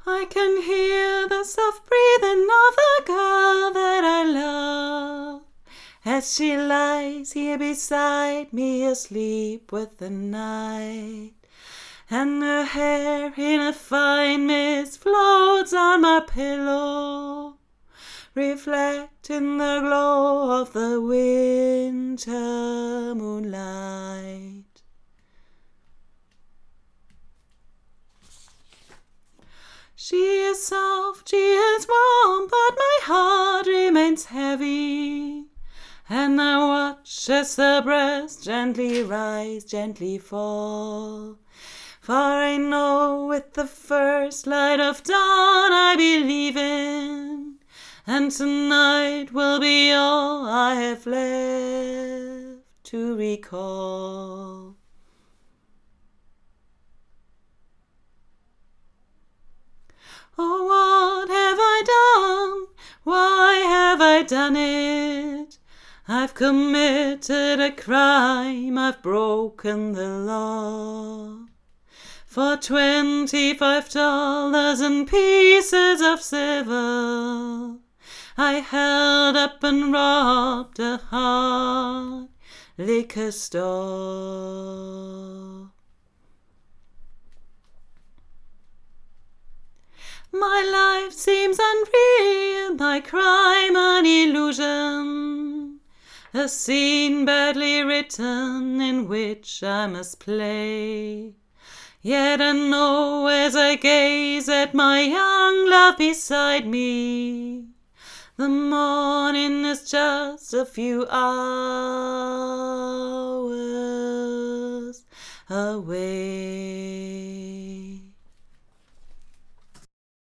I can hear the soft breathing of the girl that I love, as she lies here beside me asleep with the night, and her hair in a fine mist floats on my pillow, reflecting the glow of the winter moonlight. She is soft, she is warm, but my heart remains heavy, and I watch as her breast gently rise, gently fall. For I know with the first light of dawn I believe in, and tonight will be all I have left to recall. Oh, what have I done? Why have I done it? I've committed a crime, I've broken the law. For $25 and pieces of silver, I held up and robbed a hard liquor store. My life seems unreal, my crime an illusion, a scene badly written in which I must play. Yet I know as I gaze at my young love beside me, the morning is just a few hours away.